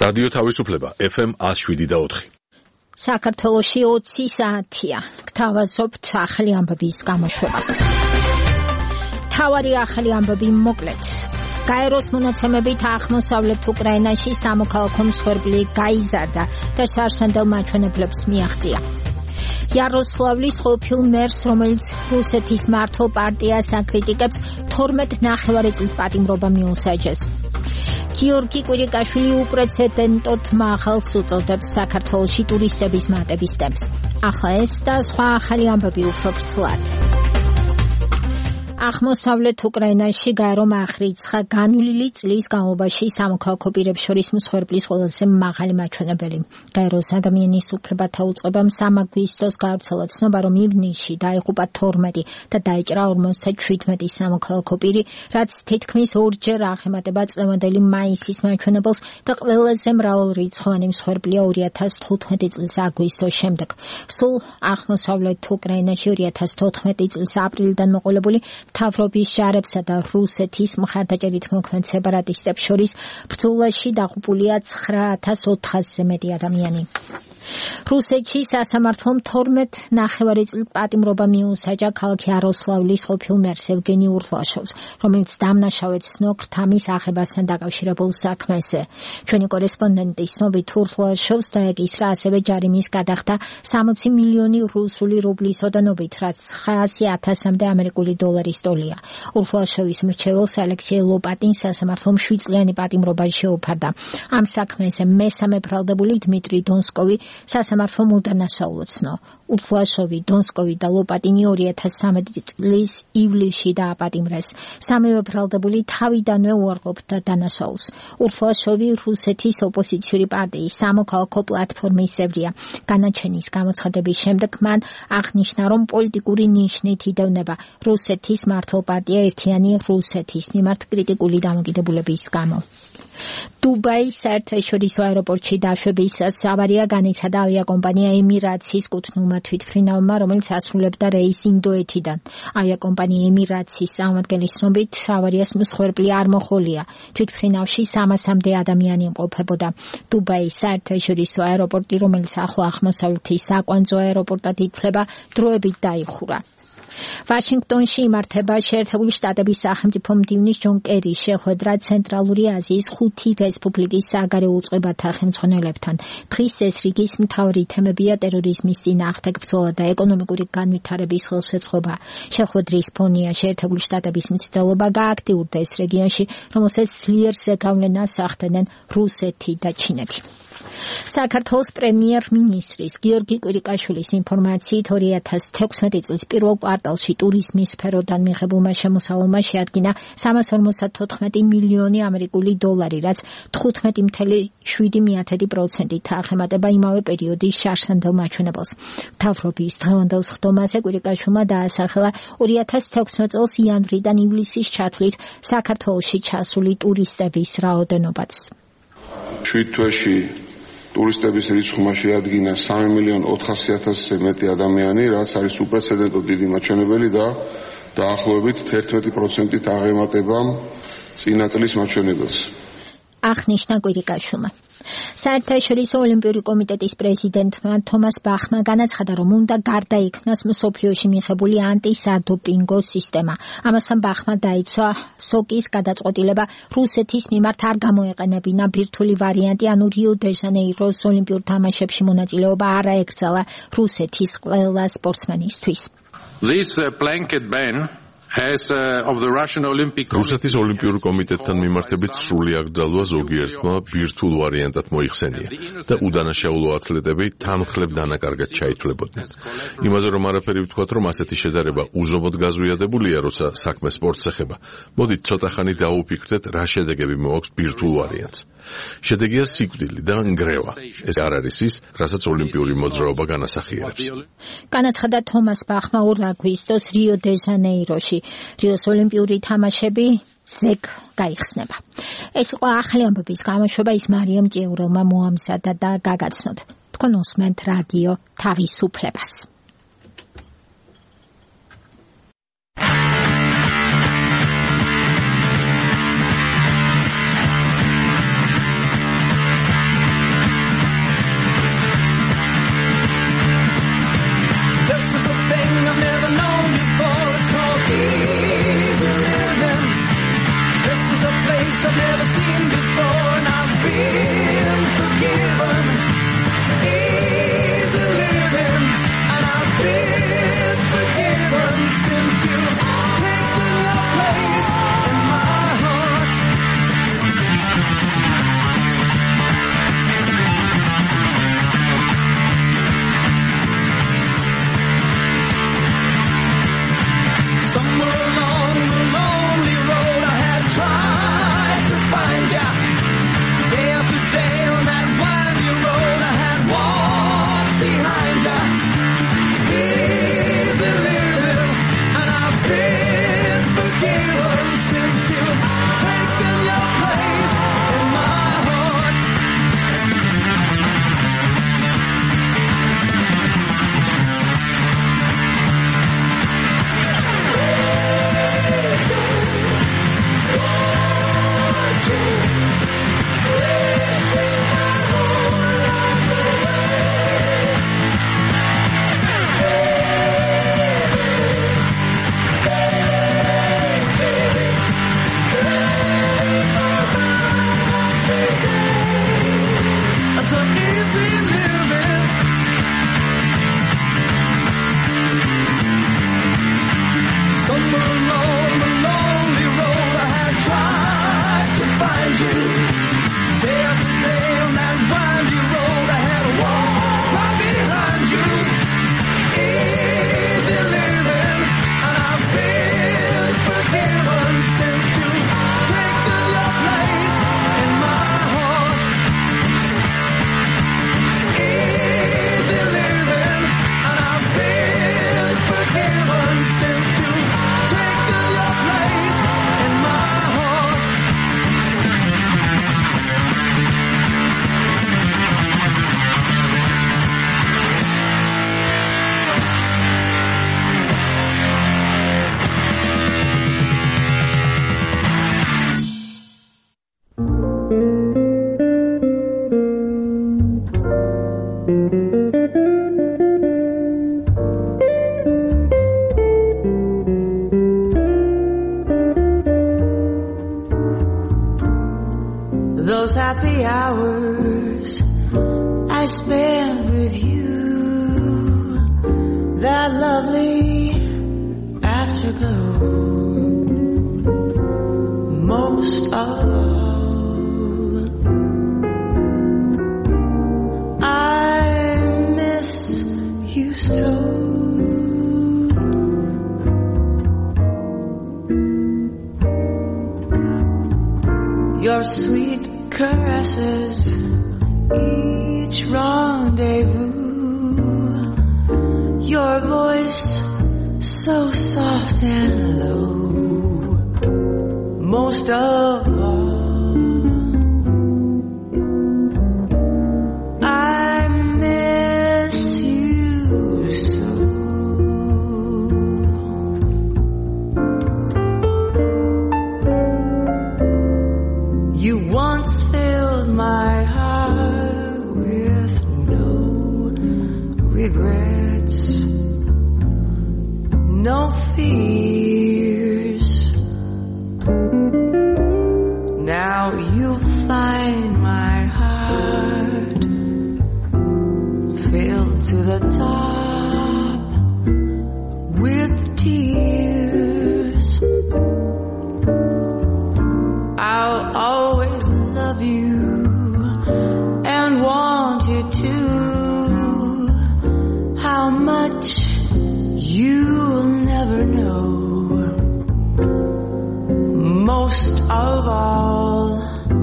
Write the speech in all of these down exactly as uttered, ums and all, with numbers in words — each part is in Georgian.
რადიო თავისუფლება ეფ ემ one oh seven და four. საქართველოში ოცი საათია. გთავაზობთ ახალი ამბების გამოშვებას. თავარი ახალი ამბები მოკლედ. გაეროს მონაცემებით აღმოსავლეთ უკრაინაში სამოქალაქო მსხვერპლი გაიზარდა და შარშანდელ მაჩვენებლებს მიაღწია. იაროსლავლის ყოფილ მერს, რომელიც რუსეთის მართლ პარტიას აკრიტიკებს, თორმეტ ნახევარი პატიმრობა მიუსაჯეს. გიორგი კვირიკაშვილი უპრეცედენტოდ მაღალს უწოდებს საქართველოში ტურისტების მატების ტემპს. ახლა ეს და სხვა ახალი ამბები უფრო ვრცლად. აღმოსავლეთ უკრაინაში გაერომ აღრიცხა განვლილი წლის განმავლობაში სამოქალაქო პირებს შორის მსხვერპლის ყველაზე მაღალი მაჩვენებელი. გაეროს ადამიანის უფლებათა უწყებამ სამ აგვისტოს გაავრცელა ცნობა, რომ ივნისში დაიღუპა თორმეტი და დაიჭრა ორმოცდაშვიდმეტი სამოქალაქო პირი, რაც თითქმის ორჯერ აღემატება წლევანდელი მაისის მაჩვენებელს და ყველაზე მრავალრიცხოვანი მსხვერპლია ორი ათას თხუთმეტი წლის აგვისტოს შემდეგ. სულ აღმოსავლეთ უკრაინაში ორი ათას თოთხმეტი წლის აპრილიდან მოყოლებული მთავრობის ჯარებსა და რუსეთის მხარდაჭერით მოქმედ სეპარატისტებს შორის ბრძოლაში დაღუპულია ცხრა ათას ოთხასზე მეტი ადამიანი. რუსეთში სასამართლომ თორმეტ ნახევარი წლის პატიმრობა მიუსაჯა ქალაქ იაროსლავლის ყოფილ მერს ევგენი ურლაშოვს, რომელიც დამნაშავედ ცნო ქრთამის აღებასთან დაკავშირებულ საქმეზე. ჩვენი კორესპონდენტი ცნობით ურლაშოვს დაეკისრა ასევე ჯარიმის გადახდა სამოცი მილიონი რუსული რუბლის ოდენობით, რაც ცხრაასი ათასამდე ამერიკული დოლარის ტოლია. ურლაშოვის მრჩეველს ალექსეი ლოპატინს სასამართლომ შვიდწლიანი პატიმრობა შეუფარდა. ამ საქმეზე მესამე ბრალდებული დმიტრი დონსკოვი სასამართლომ უდანაშაულო ცნო. ურლაშოვი, დონსკოვი და ლოპატინი ორი ათას სამი წლის ივლისში დააპატიმრეს. სამივე ბრალდებული თავიდანვე უარყოფდა დანაშაულს. ურლაშოვი რუსეთის ოპოზიციური პარტიის სამოქალაქო პლატფორმის წევრია. განაჩენის გამოცხადების შემდეგ მან აღნიშნა, რომ პოლიტიკური ნიშნით იდევნება რუსეთის მართლ პარტია ერთიანი რუსეთის მიმართ კრიტიკული დამოკიდებულების გამო. დუბაის საერთაშორისო აეროპორტში დაშვებისას ავარია განიცადა ავიაკომპანია ემირაცის კუთვნილმა თვითმფრინავმა, რომელიც ასრულებდა რეისს ინდოეთიდან. ავიაკომპანია ემირაცის წარმომადგენლის ცნობით, ავარიას მსხვერპლი არ მოჰყოლია. თვითმფრინავში სამასამდე ადამიანი იმყოფებოდა. დუბაის საერთაშორისო აეროპორტი, რომელიც ახლო აღმოსავლეთის საკვანძო აეროპორტად ითვლება, დროებით დაიხურა. ვაშინგტონში იმართება შეერთებული შტატების სახელმწიფო მდივნის ჯონ კერის შეხვედრა ცენტრალური აზიის ხუთი რესპუბლიკის საგარეო უწყებათა ხელმძღვანელებთან. დღის ეს რიგის მთავარი თემებია ტერორიზმის წინააღმდეგ ბრძოლა და ეკონომიკური განვითარების ხელშეწყობა. შეხვედრის ფონია შეერთებული შტატების მცდელობა გააქტიურდეს რეგიონში, რომელსაც ძლიერ ზეგავლენას ახდენენ რუსეთი და ჩინეთი. საქართველოს პრემიერ-მინისტრის გიორგი კვირიკაშვილის ინფორმაციით ორი ათას თექვსმეტი წლის პირველ კვარტალში ტურიზმის სფეროდან მიღებულმა შემოსავალმა შეადგინა სამას ორმოცდათოთხმეტი მილიონი ამერიკული დოლარი, რაც თხუთმეტი მცდელობა შვიდი პროცენტით აღემატება იმავე პერიოდის შარშანდელ მაჩვენებელს. მთავრობის დღევანდელ სხდომაზე კვირიკაშვილმა დაასახელა ორი ათას თექვსმეტ წელს იანვრიდან ივლისის ჩათვლით საქართველოში ჩასული ტურისტების რაოდენობაც. შვიდ თვეში ტურისტების რიცხვმა შეადგინა სამი მილიონი ოთხასი ათასზე მეტი ადამიანი, რაც არის უპრეცედენტოდ დიდი მაჩვენებელი და დაახლოებით თერთმეტი პროცენტით აღემატება წინა წლის მაჩვენებელს. აღნიშნა კვირიკაშვილმა. საერთაშორისო ოლიმპიური კომიტეტის პრეზიდენტმა თომას ბახმა განაცხადა, რომ უნდა გარდაიქმნას მსოფლიოში მიღებული ანტისადოპინგო სისტემა. ამასთან ბახმა დაიცვა სოკის გადაწყვეტილება რუსეთის მიმართ არ გამოეყენებინა ბირთვული ვარიანტი, ანუ რიო დე ჟანეიროს ოლიმპიურ თამაშებში მონაწილეობა არ აეკრძალა რუსეთის ყველა სპორტსმენისთვის. This uh, blanket ban has uh, of the Russian Olympic რუსეთის ოლიმპიურ კომიტეტთან მიმართებით სრული აკრძალვა ზოგიერთმა ბირთვულ ვარიანტად მოიხსენია და უდანაშაულო ათლეტები თანმხლებ დანაკარგად ჩაითვლებოდნენ. იმაზე რომ არაფერი ვთქვათ, რომ ასეთი შედარება უზომოდ გაზვიადებულია, როცა საქმე სპორტს ეხება. მოდით ცოტა ხანი დაუფიქრდეთ, რა შედეგები მოაქვს ბირთვულ ვარიანტს. შედეგია სიკვდილი და ნგრევა. ეს არ არის ის, რასაც ოლიმპიური მოძრაობა განასახიერებს. განაცხადა თომას ბახმა ორ აგვისტოს რიო დე ჟანეიროში. რიოს ოლიმპიური თამაშები ზეგ გაიხსნება. ეს იყო ახალი ამბების გამოშვება, ის მარიამ ჭიურელმა მოამზადა და გაგაცნოთ. თქვენ უსმენთ რადიო თავისუფლებას. Those happy hours I spent with you, that lovely afterglow, most of all, I miss you so. Your sweet caresses, each rendezvous, your voice so soft and low, most of all, I miss you so. You once filled my heart with no regrets, no fears. Now you find my heart filled to the top with tears. I'll always love you and want you to. How much you'll never know. Most of all,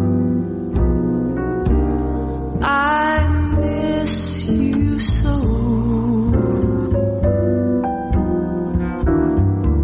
I miss you so.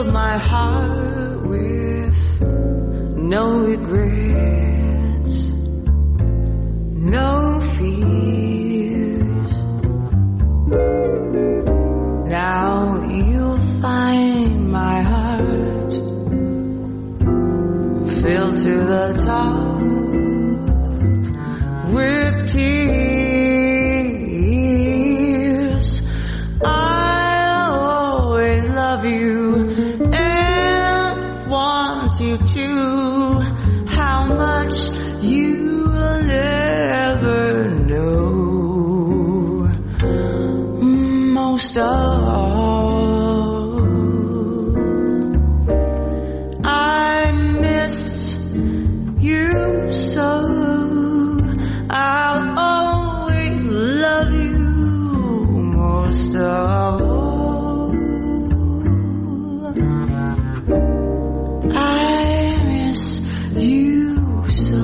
filled my heart with no regrets, no fears. Now you'll find my heart filled to the top with tears. I'll always love you and want you to. How much you will never know. Most of all, I miss you so. I'll always love you most of all. I miss you so.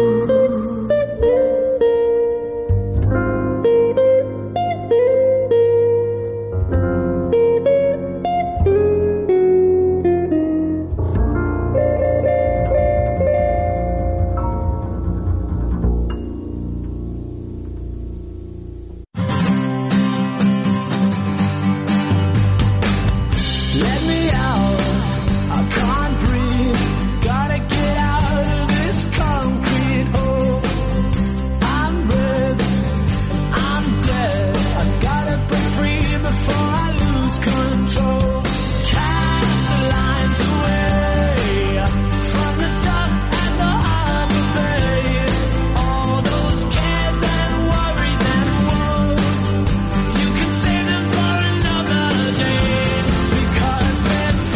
Let me out, I can't breathe. Gotta get out of this concrete hole. I'm ripped, I'm dead. I gotta break free before I lose control. Cast the lines away from the dock and the harbor bay. All those cares and worries and woes, you can save them for another day. Because we're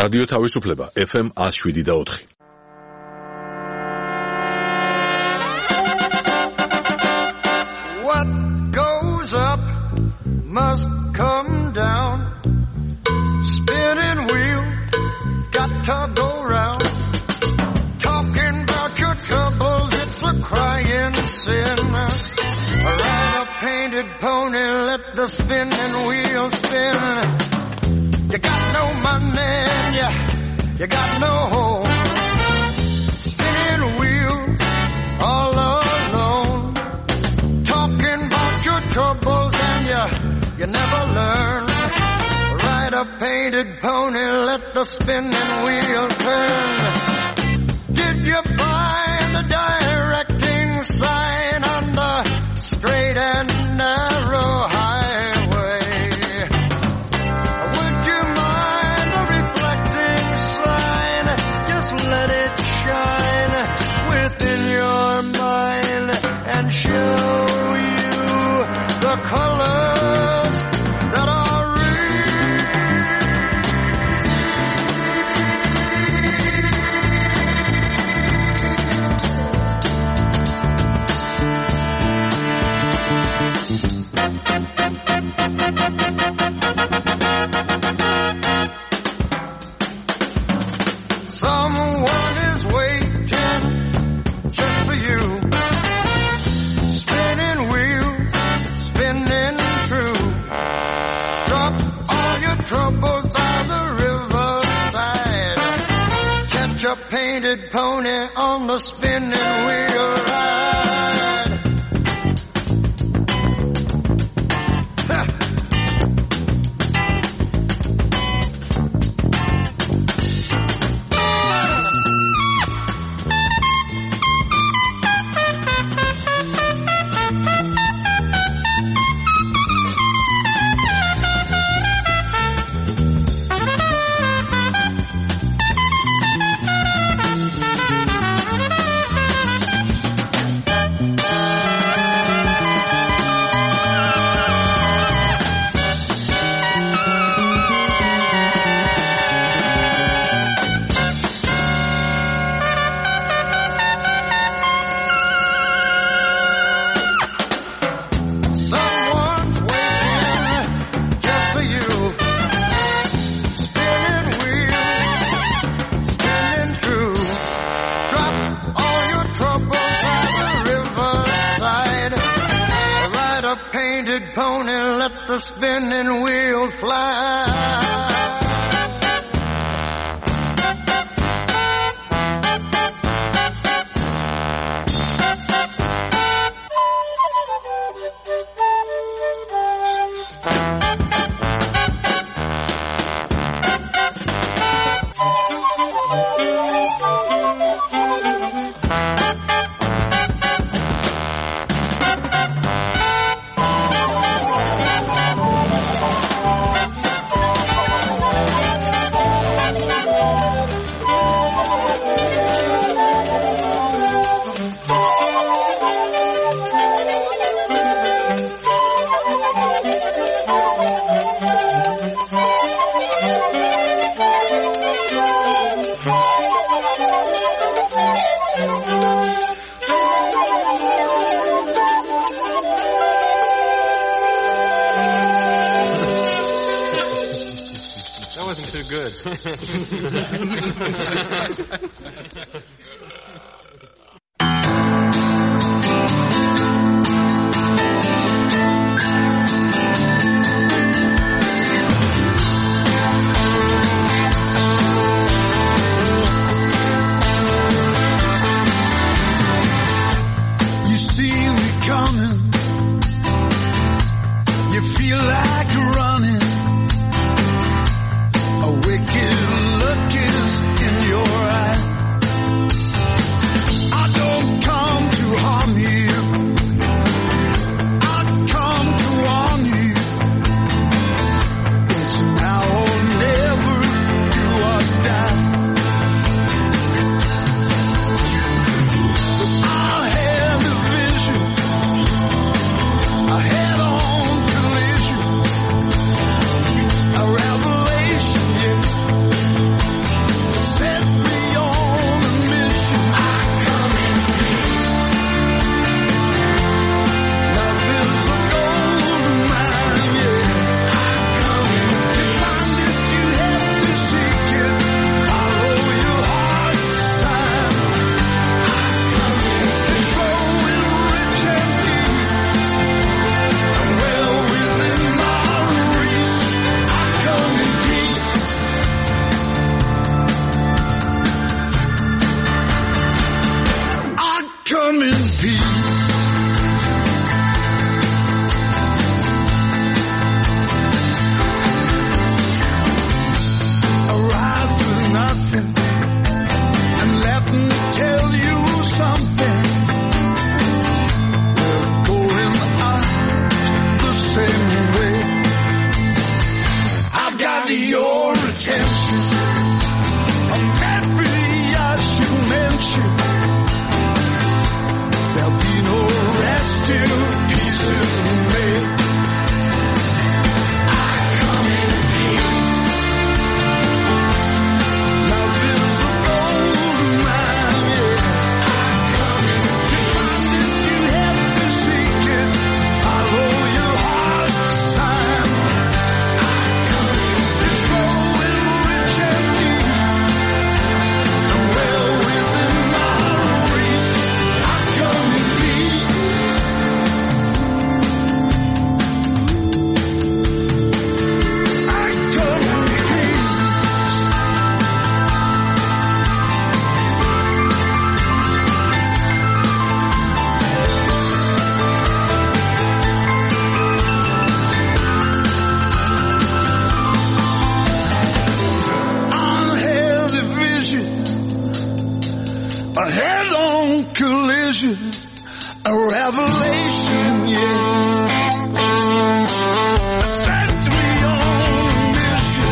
რადიო თავისუფლება F M one oh seven და four. What goes up must come down. Spinning wheel got to go round. Talking about your troubles, it's a crying sin. Ride a painted pony, let the spinning wheel spin. You got no money and you, you got no home. Spinning wheel all alone. Talking about your troubles and you, you never learn. Ride a painted pony, let the spinning wheel turn. Did you find the directing sign on the straight and narrow highway? Would you mind the reflecting sign? Just let it shine within your mind and show you the colors that are someone is waiting just for you. Spinning wheel, spinning true. Drop all your troubles by the riverside. Catch a painted pony on the spinning wheel ride. Ha. Someone's waiting just for you. Spinning wheel, spinning true. Drop all your troubles by the riverside. Ride a painted pony, let the spinning wheel fly. That wasn't too good. You see me coming. You feel like running. A wicked look is in your eye. I don't come to harm you. I come to warn you. It's now or never, do or die. But I had a vision, a head-on collision. revelation, yeah. Sent me on a mission.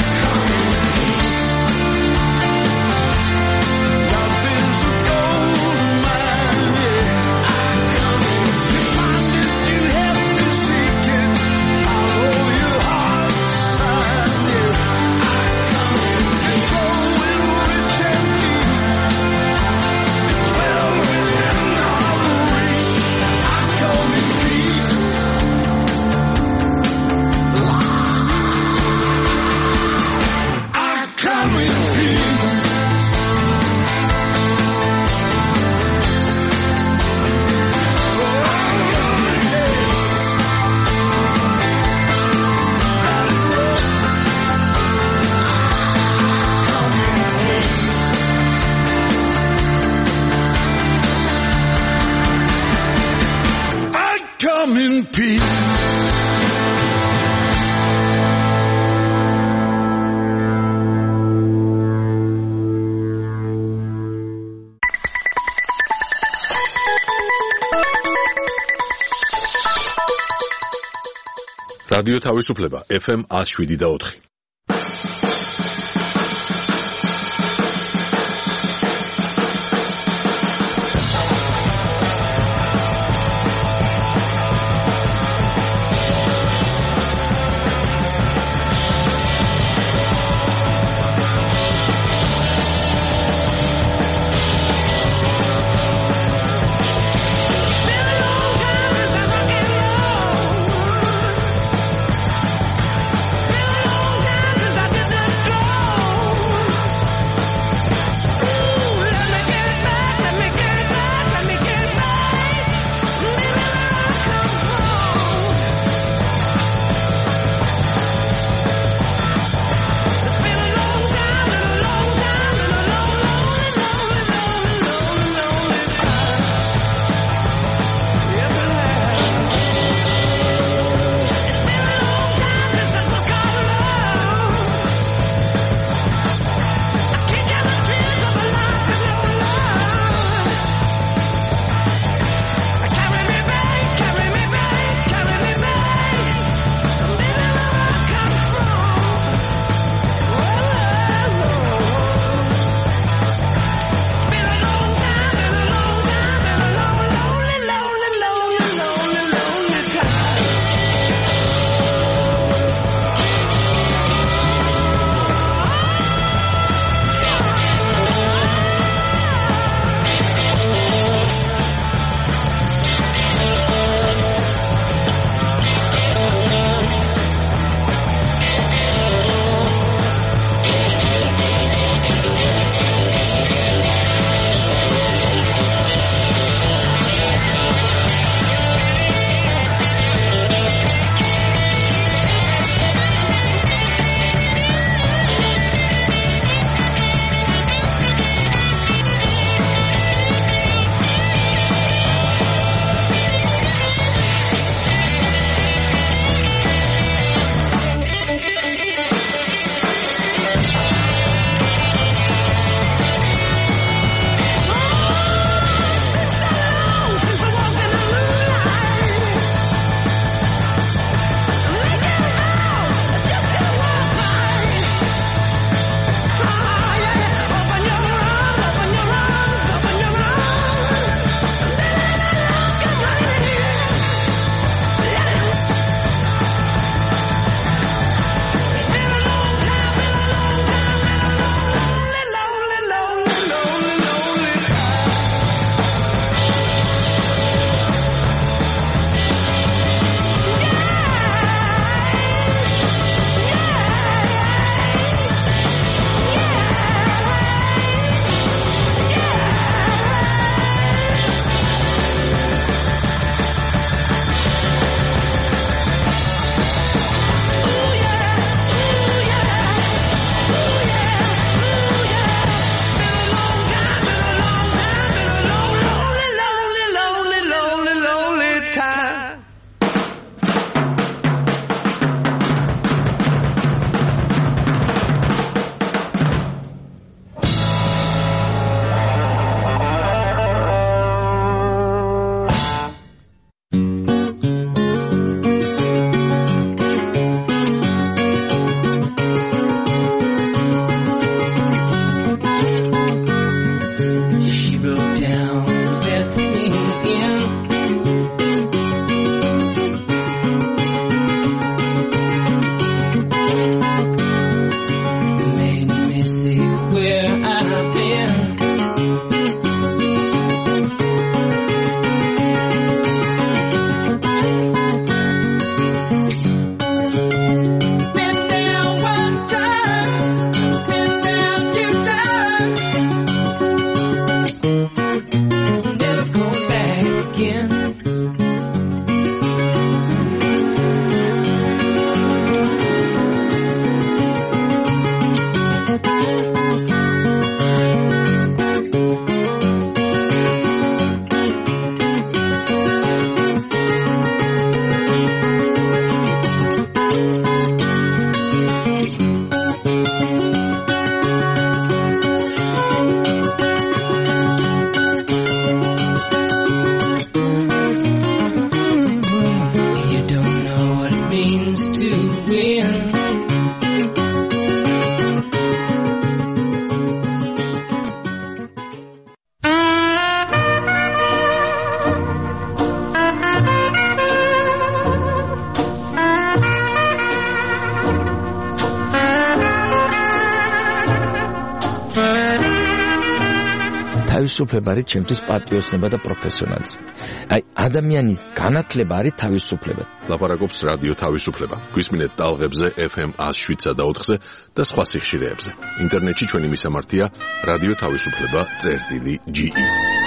Love is a gold mine, yeah. To find it, you have to seek it. Follow your heart's sign, yeah. To flow in rich and deep. Dwell within our reach. I come in peace. I come in peace. I come in peace. რადიო თავისუფლება ეფ ემ one oh seven და four. Been a long time since I rock and roll. თავისუფლება არის ჩემთვის პატრიოტიზმი და პროფესიონალიზმი. აი, ადამიანის განათლება არის თავისუფლება. ლაპარაკობს რადიო თავისუფლება. გვისმინეთ ტალღებზე ეფ ემ one oh seven და ოთხზე და სხვა სიხშირეებზე. ინტერნეტში ჩვენი მისამართია რადიო თავისუფლება წერტილი ჯი ი.